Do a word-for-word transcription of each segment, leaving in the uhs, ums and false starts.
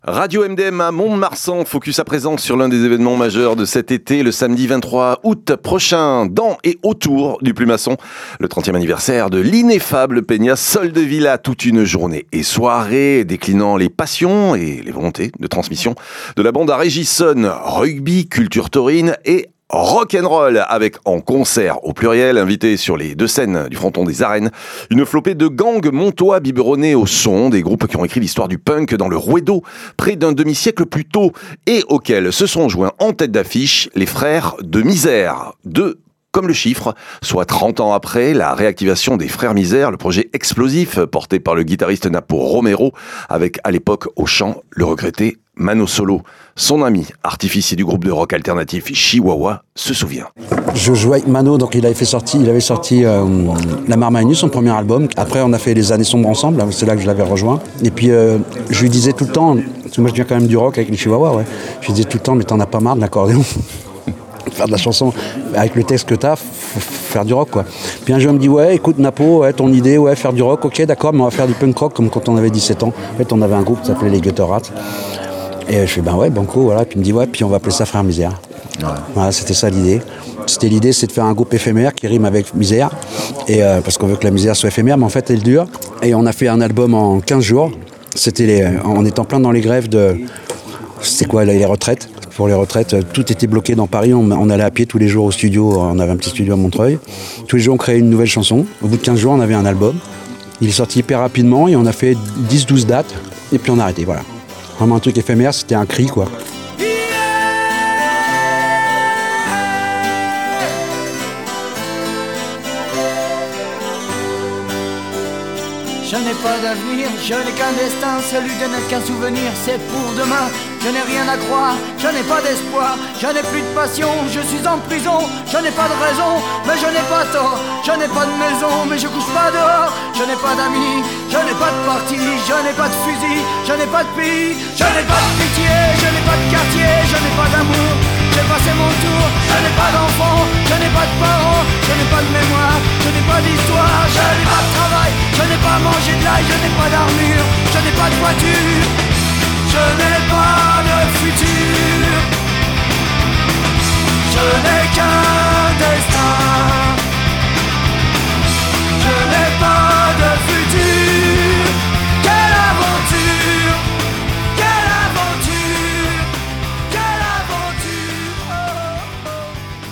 Radio M D M à Mont-de-Marsan, focus à présent sur l'un des événements majeurs de cet été, le samedi vingt-trois août prochain, dans et autour du Plumasson, le trentième anniversaire de l'ineffable Peña Soldevilla, toute une journée et soirée déclinant les passions et les volontés de transmission de la bande à Régissonne, rugby, culture taurine et rock'n'roll, avec en concert au pluriel, invité sur les deux scènes du fronton des arènes, une flopée de gangs montois biberonnés au son, des groupes qui ont écrit l'histoire du punk dans le Rouedo, près d'un demi-siècle plus tôt, et auxquels se sont joints en tête d'affiche les frères de Misère, de comme le chiffre, soit trente ans après la réactivation des Frères Misère, le projet explosif porté par le guitariste Napo Romero, avec à l'époque au chant le regretté Mano Solo. Son ami, artificier du groupe de rock alternatif Chihuahua, se souvient. Je jouais avec Mano, donc il avait fait sorti, il avait sorti euh, La Marmagnus, son premier album. Après, on a fait Les Années Sombres ensemble, c'est là que je l'avais rejoint. Et puis, euh, je lui disais tout le temps, parce que moi je viens quand même du rock avec les Chihuahuas, ouais. Je lui disais tout le temps, mais t'en as pas marre de l'accordéon? Faire de la chanson avec le texte que t'as, faut faire du rock quoi. Puis un jour il me dit ouais écoute Napo, ouais, ton idée, ouais faire du rock, ok d'accord, mais on va faire du punk rock comme quand on avait dix-sept ans. En fait on avait un groupe qui s'appelait les Gutter Rats. Et je fais ben ouais banco voilà, puis il me dit ouais puis on va appeler ça Frères Misère. Ouais. Voilà, c'était ça l'idée. C'était l'idée c'est de faire un groupe éphémère qui rime avec misère. Et euh, parce qu'on veut que la misère soit éphémère, mais en fait elle dure. Et on a fait un album en quinze jours. C'était les, on était en plein dans les grèves de. C'était quoi les retraites? Pour les retraites, tout était bloqué dans Paris, on, on allait à pied tous les jours au studio, on avait un petit studio à Montreuil. Tous les jours on créait une nouvelle chanson, au bout de quinze jours on avait un album. Il est sorti hyper rapidement et on a fait dix douze dates et puis on a arrêté, voilà. Vraiment un truc éphémère, c'était un cri quoi. Je n'ai pas d'avenir, je n'ai qu'un destin, celui de n'être qu'un souvenir, c'est pour demain. Je n'ai rien à croire, je n'ai pas d'espoir, je n'ai plus de passion, je suis en prison. Je n'ai pas de raison, mais je n'ai pas tort. Je n'ai pas de maison, mais je couche pas dehors. Je n'ai pas d'amis, je n'ai pas de parti, je n'ai pas de fusil, je n'ai pas de pays. Je n'ai pas de pitié, je n'ai pas de quartier, je n'ai pas d'amour. J'ai passé mon tour, je n'ai pas d'enfant, je n'ai pas de parents, je n'ai pas de mémoire, je n'ai pas d'histoire, je n'ai pas de travail, je n'ai pas mangé de l'ail, je n'ai pas d'armure, je n'ai pas de voiture, je n'ai pas de futur, je n'ai qu'un destin, je n'ai pas de futur, quelle aventure, quelle aventure, quelle aventure.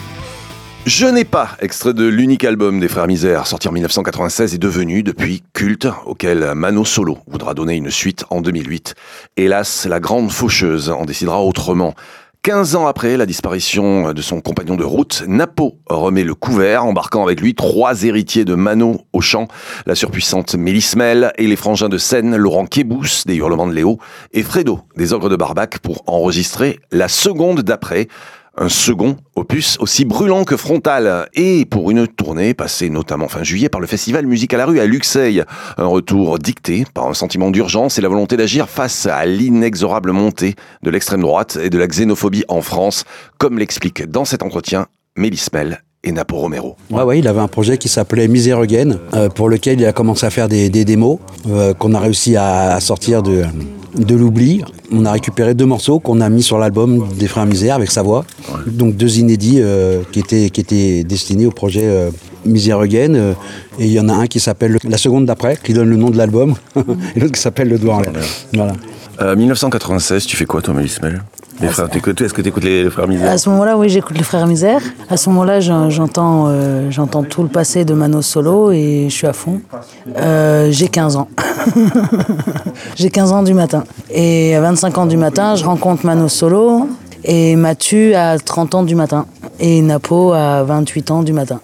Je n'ai pas, extrait de l'unique album des Frères Misère, sorti en dix-neuf cent quatre-vingt-seize et devenu depuis culte, auquel Mano Solo voudra donner une suite en deux mille huit. Hélas, la grande faucheuse en décidera autrement. quinze ans après la disparition de son compagnon de route, Napo remet le couvert, embarquant avec lui trois héritiers de Mano au chant, la surpuissante Mélismel et les frangins de scène Laurent Québous des Hurlements de Léo et Fredo des Ogres de Barbac pour enregistrer la seconde d'après. Un second opus aussi brûlant que frontal, et pour une tournée passée notamment fin juillet par le festival Musique à la rue à Luxeuil. Un retour dicté par un sentiment d'urgence et la volonté d'agir face à l'inexorable montée de l'extrême droite et de la xénophobie en France, comme l'explique dans cet entretien Mélismel et Napo Romero. Ouais, ouais, il avait un projet qui s'appelait Misère Again, euh, pour lequel il a commencé à faire des, des démos euh, qu'on a réussi à, à sortir de, de l'oubli. On a récupéré deux morceaux qu'on a mis sur l'album des Frères Misère avec sa voix. Ouais. Donc deux inédits euh, qui, étaient, qui étaient destinés au projet euh, Misère Again. Euh, et il y en a un qui s'appelle La Seconde d'après, qui donne le nom de l'album, et l'autre qui s'appelle Le Doigt en l'air. Voilà. Euh, dix-neuf cent quatre-vingt-seize, tu fais quoi toi, Mélismel? Les frères, t'écoutes, est-ce que tu écoutes les, les Frères Misère? À ce moment-là, oui, j'écoute les Frères Misère. À ce moment-là, j'entends, euh, j'entends tout le passé de Mano Solo et je suis à fond. Euh, j'ai quinze ans. J'ai quinze ans du matin. Et à vingt-cinq ans du matin, je rencontre Mano Solo et Mathieu à trente ans du matin. Et Napo à vingt-huit ans du matin.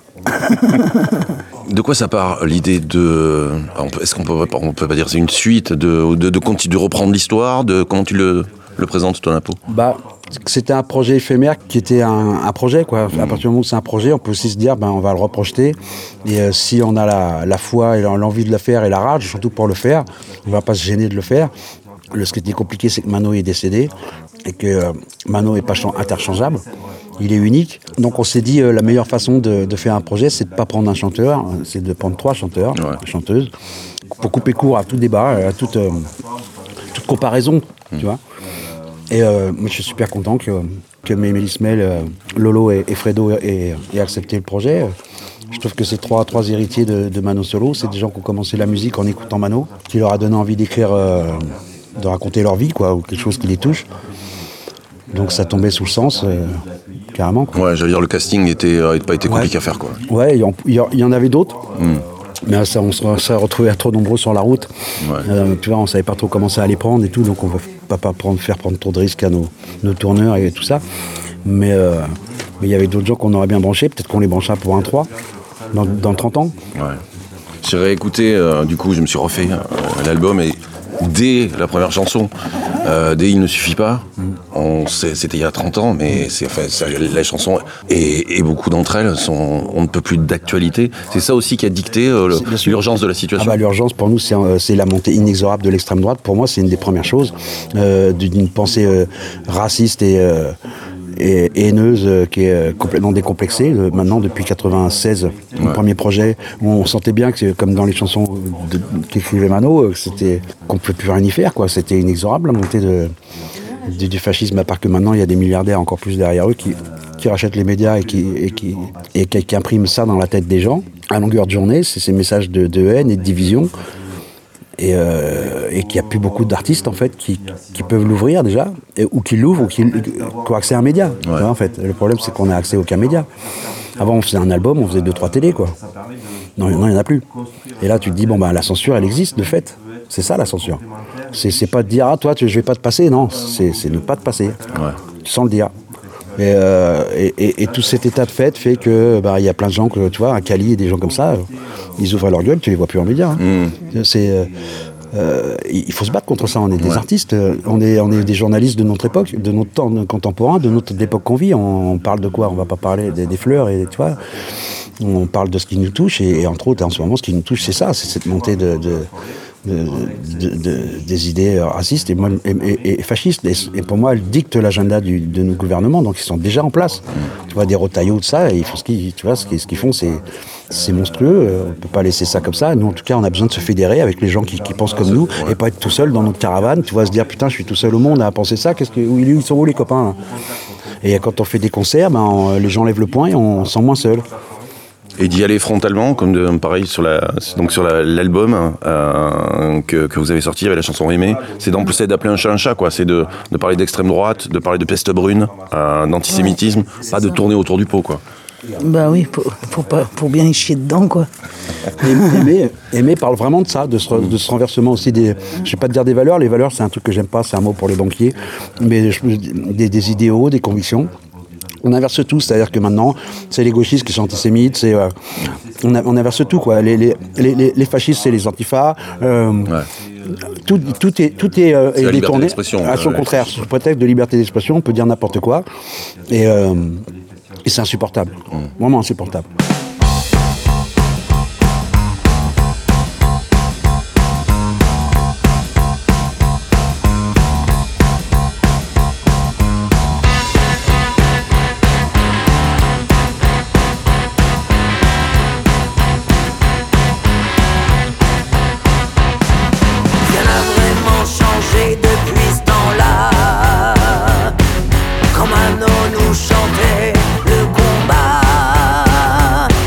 De quoi ça part l'idée de... Est-ce qu'on peut, on peut pas dire c'est une suite de, de, de, de, de reprendre l'histoire de, comment tu le... le présente, ton Napo? Bah, c'était un projet éphémère qui était un, un projet, quoi. Mmh. À partir du moment où c'est un projet, on peut aussi se dire, ben, on va le reprojeter. Et euh, si on a la, la foi et l'envie de le faire et la rage, surtout pour le faire, on va pas se gêner de le faire. Le, ce qui était compliqué, c'est que Mano est décédé et que euh, Mano est pas interchangeable. Il est unique. Donc on s'est dit, euh, la meilleure façon de, de faire un projet, c'est de pas prendre un chanteur, c'est de prendre trois chanteurs, ouais. chanteuses, pour couper court à tout débat, à toute... Euh, comparaison, mmh. tu vois. Et euh, moi, je suis super content que, que Mélis Mel, euh, Lolo et, et Fredo aient, aient accepté le projet. Je trouve que ces trois, trois héritiers de, de Mano Solo, c'est des gens qui ont commencé la musique en écoutant Mano, qui leur a donné envie d'écrire, euh, de raconter leur vie, quoi, ou quelque chose qui les touche. Donc ça tombait sous le sens, euh, carrément. Quoi. Ouais, j'allais dire, le casting n'était euh, pas été compliqué ouais. à faire, quoi. Ouais, il y, y, y en avait d'autres. Mm. Mais ça, on s'est retrouvés trop nombreux sur la route. Ouais. Euh, tu vois, on savait pas trop comment ça allait prendre et tout, donc on ne va pas, pas prendre, faire prendre trop de risques à nos, nos tourneurs et tout ça. Mais il euh, y avait d'autres gens qu'on aurait bien branchés, peut-être qu'on les branchera pour un trois dans, dans trente ans. Ouais. J'ai réécouté, euh, du coup, je me suis refait euh, l'album et dès la première chanson, euh, dès Il ne suffit pas, mm. on, c'était il y a trente ans, mais c'est, enfin, c'est, la chanson, et, et beaucoup d'entre elles, sont, on ne peut plus d'actualité. C'est ça aussi qui a dicté euh, le, l'urgence de la situation. Ah bah, l'urgence, pour nous, c'est, c'est la montée inexorable de l'extrême droite. Pour moi, c'est une des premières choses, euh, d'une pensée euh, raciste et... Euh, et haineuse euh, qui est euh, complètement décomplexée euh, maintenant depuis quatre-vingt-seize, ouais. Le premier projet où on sentait bien que comme dans les chansons de, qu'écrivait Mano, euh, c'était qu'on ne pouvait plus rien y faire, quoi. C'était inexorable la montée de, de, du fascisme, à part que maintenant il y a des milliardaires encore plus derrière eux qui, qui rachètent les médias et qui, et, qui, et qui, qui impriment ça dans la tête des gens à longueur de journée, c'est ces messages de, de haine et de division. Et, euh, et qu'il n'y a plus beaucoup d'artistes en fait qui, qui peuvent l'ouvrir déjà, et, ou qui l'ouvrent, ou qui, qui ont accès à un média. Ouais. En fait, le problème c'est qu'on n'a accès à aucun média. Avant on faisait un album, on faisait deux trois télés quoi. Non, non il n'y en a plus. Et là tu te dis bon bah la censure elle existe de fait. C'est ça la censure. C'est, c'est pas de dire ah toi tu, je vais pas te passer, non, c'est, c'est ne pas te passer. Ouais. Sans le dire. Et, euh, et, et, et tout cet état de fait fait que bah il y a plein de gens que tu vois, un Cali et des gens comme ça, ils ouvrent leur gueule, tu les vois plus en médias. Hein. Mmh. C'est euh, euh, il faut se battre contre ça. On est des ouais. artistes, on est on est des journalistes de notre époque, de notre temps contemporain, de notre de l'époque qu'on vit. On, on parle de quoi? On va pas parler des, des fleurs et tu vois. On parle de ce qui nous touche et, et entre autres en ce moment ce qui nous touche c'est ça, c'est cette montée de, de De, de, de, des idées racistes et, et, et, et fascistes. Et, et pour moi, elles dictent l'agenda du, de nos gouvernements, donc ils sont déjà en place. Mmh. Tu vois, des Rotaillot, de ça, et ils font ce qu'ils, tu vois, ce qu'ils, ce qu'ils font, c'est, c'est monstrueux. On ne peut pas laisser ça comme ça. Nous, en tout cas, on a besoin de se fédérer avec les gens qui, qui pensent comme nous, et pas être tout seul dans notre caravane. Tu vois, se dire, putain, je suis tout seul au monde à penser ça. Qu'est-ce que, ils sont où les copains là? Et quand on fait des concerts, ben, on, les gens lèvent le poing et on se sent moins seul. Et d'y aller frontalement, comme de, pareil sur la, donc sur la, l'album euh, que, que vous avez sorti avec la chanson Aimée, c'est d'empêcher d'appeler un chat un chat, quoi. C'est de, de parler d'extrême droite, de parler de peste brune, euh, d'antisémitisme, ouais, pas de tourner autour du pot, quoi. Bah oui, pour, pour, pas, pour bien y chier dedans, quoi. Aimé, Aimé parle vraiment de ça, de ce, de ce renversement aussi des... Je vais pas te dire des valeurs, les valeurs c'est un truc que j'aime pas, c'est un mot pour les banquiers, mais je, des, des idéaux, des convictions. On inverse tout, c'est-à-dire que maintenant, c'est les gauchistes qui sont antisémites, c'est, euh, on, a, on inverse tout, quoi. Les, les, les, les fascistes, c'est les antifas. Euh, ouais. tout, tout est, tout est, euh, est détourné à son euh, contraire. Sous prétexte de liberté d'expression, on peut dire n'importe quoi. Et, euh, et c'est insupportable. Mmh. Vraiment insupportable. Nous chantait le combat.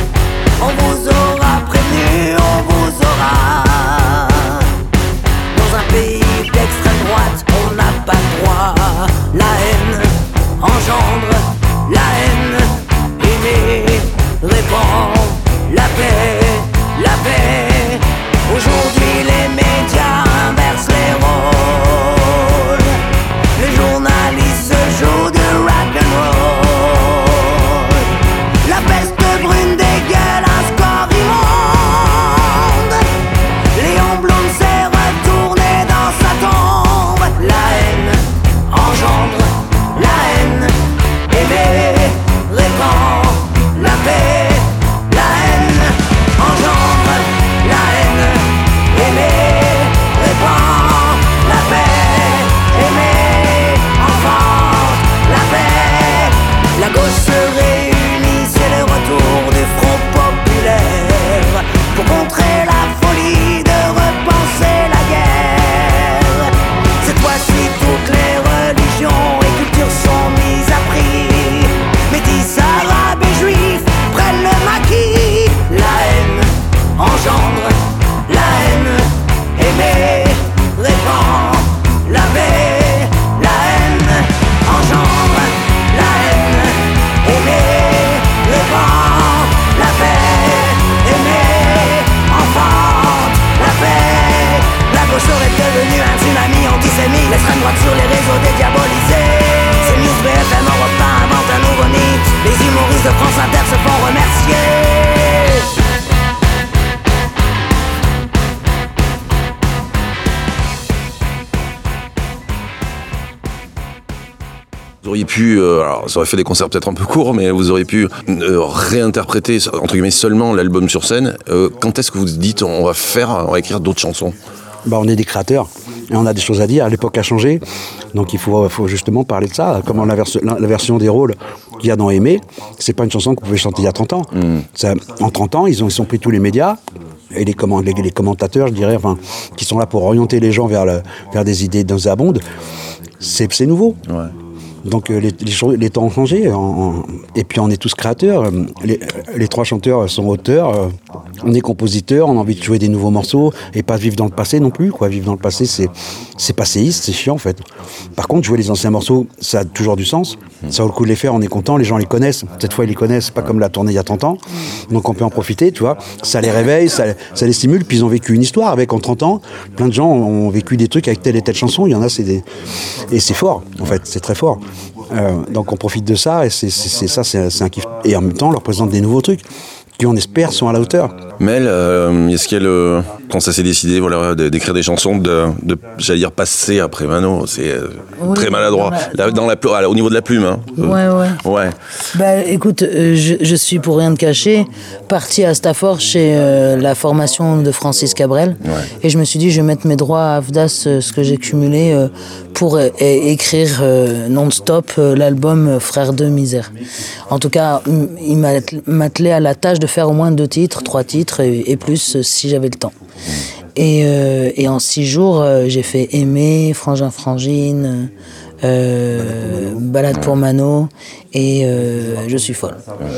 Vous auriez pu, euh, alors ça aurait fait des concerts peut-être un peu courts, mais vous auriez pu euh, réinterpréter, entre guillemets, seulement l'album sur scène. Euh, quand est-ce que vous dites on va faire, on va écrire d'autres chansons? Bah, on est des créateurs et on a des choses à dire. L'époque a changé, donc il faut, faut justement parler de ça. Comment la, vers- la, la version des rôles qu'il y a dans Aimer, c'est pas une chanson qu'on pouvait chanter il y a trente ans. Mm. Ça, en trente ans, ils ont, ils sont pris tous les médias et les, comment, les, les commentateurs, je dirais, enfin, qui sont là pour orienter les gens vers, le, vers des idées nauséabondes. C'est, c'est nouveau. Ouais. Donc les, les, les temps ont changé, en, en, et puis on est tous créateurs. Les, les trois chanteurs sont auteurs, on est compositeurs, on a envie de jouer des nouveaux morceaux et pas vivre dans le passé non plus. Quoi. Vivre dans le passé, c'est, c'est passéiste, c'est chiant en fait. Par contre, jouer les anciens morceaux, ça a toujours du sens. Ça vaut le coup de les faire, on est content, les gens les connaissent. Cette fois, ils les connaissent, pas comme la tournée il y a trente ans. Donc on peut en profiter, tu vois. Ça les réveille, ça, ça les stimule, puis ils ont vécu une histoire avec en trente ans. Plein de gens ont vécu des trucs avec telle et telle chanson. Il y en a, c'est des... Et c'est fort, en fait, c'est très fort. Euh, donc on profite de ça et c'est, c'est, c'est ça, c'est, c'est un kiff. Et en même temps, on leur présente des nouveaux trucs qui, on espère, sont à la hauteur. Mel, euh, est-ce qu'elle, euh, quand ça s'est décidé, voilà, d'écrire des chansons, de, de j'allais dire passer après Mano, c'est euh, oui, très maladroit. Dans la, dans la, dans la, au niveau de la plume, hein. Ouais, ouais. Ouais. Bah, écoute, euh, je, je suis pour rien te cacher, parti à Stafford chez euh, la formation de Francis Cabrel, ouais. Et je me suis dit, je vais mettre mes droits à Avdas, euh, ce que j'ai cumulé, euh, pour euh, écrire euh, non-stop euh, l'album euh, Frères de Misère. En tout cas, il m'a m'attelé à la tâche de faire au moins deux titres, trois titres et, et plus euh, si j'avais le temps. Et, euh, et en six jours, euh, j'ai fait Aimer, Frangin Frangine, euh, Balade pour Mano et euh, Je suis folle.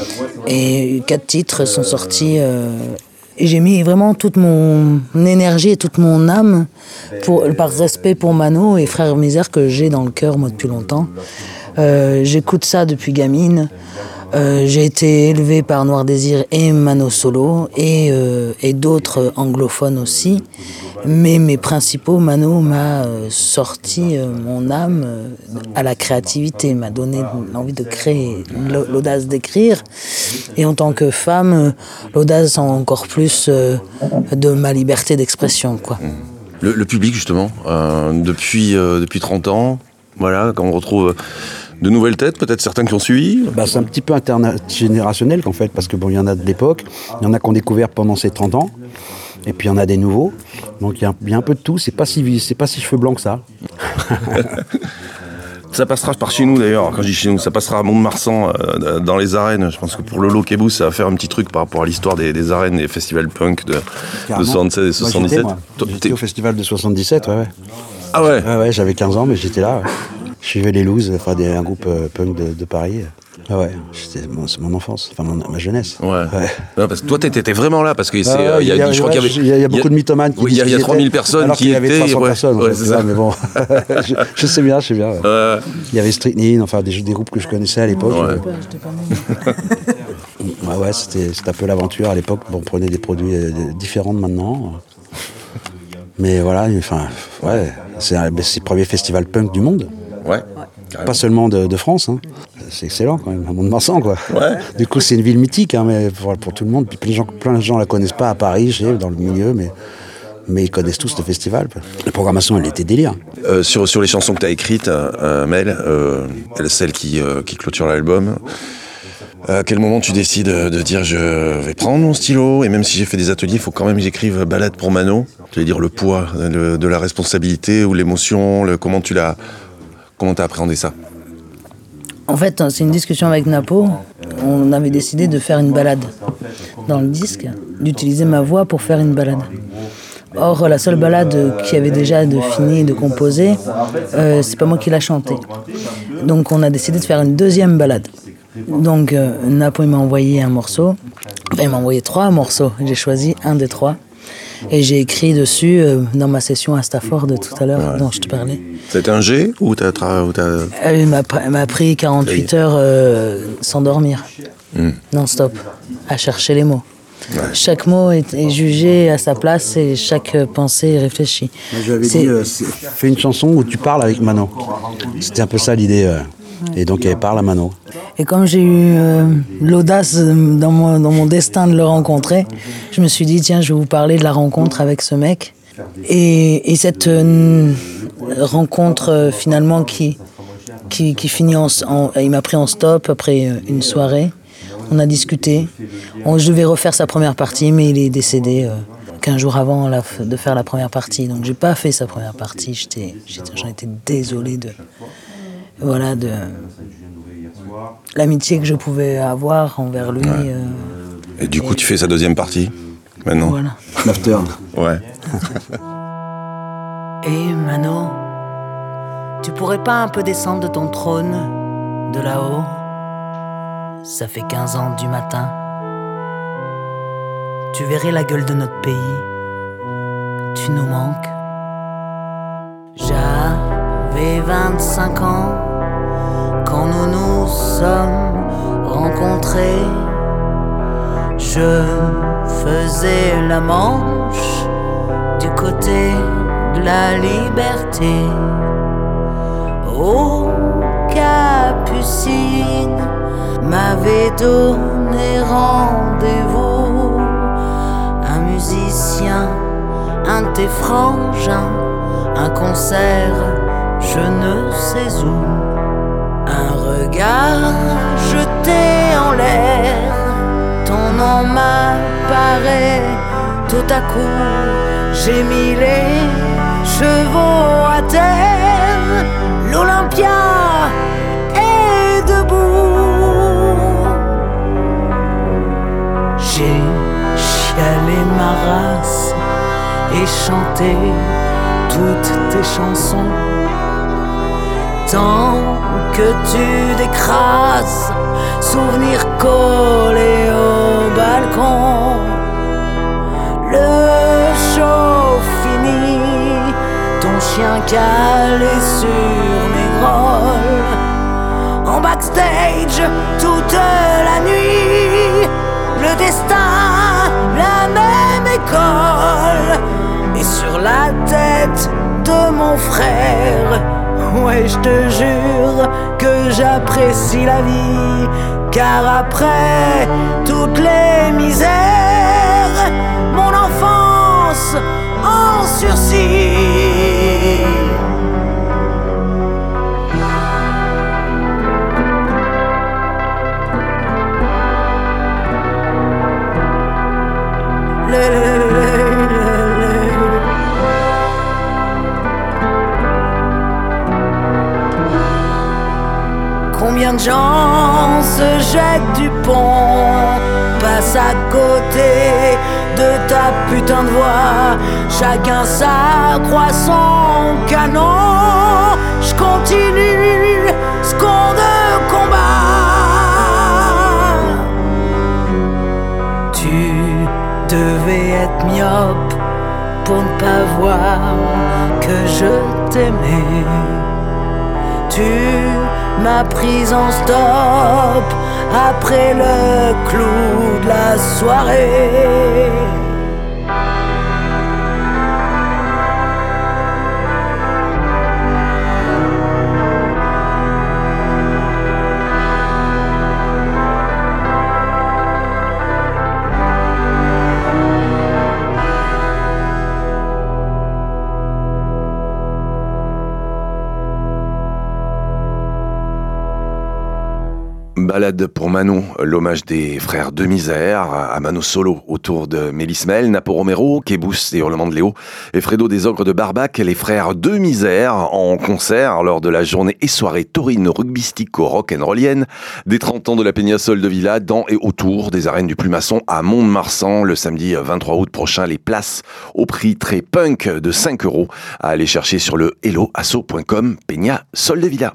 Et quatre titres sont sortis. Euh, et j'ai mis vraiment toute mon énergie et toute mon âme pour, par respect pour Mano et Frères Misère que j'ai dans le cœur moi depuis longtemps. Euh, j'écoute ça depuis gamine. Euh, j'ai été élevée par Noir Désir et Mano Solo et, euh, et d'autres anglophones aussi. Mais mes principaux, Mano m'a euh, sorti euh, mon âme euh, à la créativité, m'a donné l'envie de créer, l'audace d'écrire. Et en tant que femme, euh, l'audace encore plus euh, de ma liberté d'expression, quoi. Le, le public, justement, euh, depuis, euh, depuis trente ans, voilà, quand on retrouve de nouvelles têtes, peut-être certains qui ont suivi. Bah, c'est un petit peu intergénérationnel qu'en fait, parce que bon, il y en a de l'époque, il y en a qu'on a découvert pendant ces trente ans, et puis il y en a des nouveaux. Donc il y, y a un peu de tout, c'est pas si, c'est pas si cheveux blancs que ça. Ça passera par chez nous d'ailleurs, quand je dis chez nous, ça passera à Mont-de-Marsan, euh, dans les arènes. Je pense que pour Lolo Kebou, ça va faire un petit truc par rapport à l'histoire des, des arènes, des festivals punk de, de soixante-seize et soixante-dix-sept. Moi, j'étais, moi. J'étais au festival de soixante-dix-sept, ouais, ouais. Ah ouais, ouais, ouais, j'avais quinze ans, mais j'étais là. Ouais. Je suivais les Looses, enfin, des, un groupe euh, punk de, de Paris. Ah ouais, c'était, bon, c'est mon enfance, enfin mon, ma jeunesse. Ouais. ouais. Non, parce que toi, t'étais vraiment là, parce que c'est, ah, euh, y a, y a, je crois ouais, qu'il y avait, il y a beaucoup de mythomanes qui. Oui, il y a, y a trois mille personnes alors qui qu'il y avait étaient. trois cents ouais, personnes. Ouais, en fait, c'est ça. ça, mais bon, je, je sais bien, je sais bien. Ouais. Ouais. Il y avait Strychnine, enfin des, des groupes que je connaissais à l'époque. Ouais, ouais, ouais c'était, c'était un peu l'aventure à l'époque. Bon, on prenait des produits euh, différents de maintenant. Mais voilà, enfin, ouais, c'est, un, c'est le premier festival punk du monde. Ouais. Pas seulement de, de France, hein. C'est excellent quand même, à Mont-de-Marsan quoi. Ouais. Du coup c'est une ville mythique, hein, mais pour, pour tout le monde. Puis plein de gens, plein de gens la connaissent pas à Paris, je sais, dans le milieu, mais mais ils connaissent tous le festival. La programmation, elle était délire. Euh, sur sur les chansons que tu as écrites, euh, Mel, euh, celle qui euh, qui clôture l'album. À quel moment tu décides de dire je vais prendre mon stylo et même si j'ai fait des ateliers, il faut quand même que j'écrive Balade pour Mano. Tu veux dire le poids le, de la responsabilité ou l'émotion, le, comment tu l'as, comment t'as appréhendé ça? En fait, c'est une discussion avec Napo. On avait décidé de faire une balade dans le disque, d'utiliser ma voix pour faire une balade. Or, la seule balade qui avait déjà de fini de composer, euh, c'est pas moi qui l'a chantée. Donc, on a décidé de faire une deuxième balade. Donc, euh, Napo, il m'a envoyé un morceau. Enfin, il m'a envoyé trois morceaux. J'ai choisi un des trois. Et j'ai écrit dessus euh, dans ma session à Stafford de tout à l'heure, ouais. dont je te parlais. C'était un G ou t'as... Tra- ou t'as... Euh, il m'a, m'a pris quarante-huit heures euh, sans dormir, mm. non-stop, à chercher les mots. Ouais. Chaque mot est, est jugé à sa place et chaque pensée est réfléchie. Moi, je lui avais dit, euh, fais une chanson où tu parles avec Mano. C'était un peu ça l'idée. Euh. Et donc elle parle à Mano. Et comme j'ai eu euh, l'audace dans mon, dans mon destin de le rencontrer, je me suis dit, tiens, je vais vous parler de la rencontre avec ce mec. Et, et cette euh, rencontre, euh, finalement, qui, qui, qui finit en, en... Il m'a pris en stop après une soirée. On a discuté. On, je devais refaire sa première partie, mais il est décédé euh, quinze jours avant la, de faire la première partie. Donc j'ai pas fait sa première partie. J'étais, j'étais, j'en étais désolé de... Voilà, de... l'amitié que je pouvais avoir envers lui. Ouais. Euh, et du coup, et... tu fais sa deuxième partie, maintenant. Voilà. L'after. Ouais. Et Mano, tu pourrais pas un peu descendre de ton trône, de là-haut? Ça fait quinze ans du matin. Tu verrais la gueule de notre pays. Tu nous manques. J'avais vingt-cinq ans quand nous nous sommes rencontrés. Je faisais la Manche du côté de la liberté. Oh, Capucine m'avait donné rendez-vous. Un musicien, un de tes frangins, un concert, je ne sais où. Un regard jeté en l'air, ton nom m'apparaît. Tout à coup, j'ai mis les chevaux à terre. L'Olympia est debout. J'ai chialé ma race et chanté toutes tes chansons. Tant que tu d'écrases, souvenirs collés au balcon. Le show fini, ton chien calé sur mes grolles. En backstage toute la nuit, le destin, la même école. Et sur la tête de mon frère, ouais, je te jure que j'apprécie la vie. Car après toutes les misères, mon enfance en sursis. Le, le, le, le, le. Combien de gens se jettent du pont, passent à côté de ta putain de voix. Chacun s'accroît son canon. Je continue ce qu'on de combat. Tu devais être myope pour ne pas voir que je t'aimais. Tu m'as prise en stop après le clou de la soirée. Balade pour Mano, l'hommage des frères de Misère à Mano Solo autour de Mélismel, Napo Romero, Kébous et Hurlements de Léo et Fredo des Ogres de Barbac, les frères de Misère en concert lors de la journée et soirée taurine rugbystico rock'n'rollienne des trente ans de la Peña Sol de Villa dans et autour des arènes du Plumasson à Mont-de-Marsan le samedi vingt-trois août prochain. Les places au prix très punk de cinq euros à aller chercher sur le hello asso point com Peña Sol de Villa.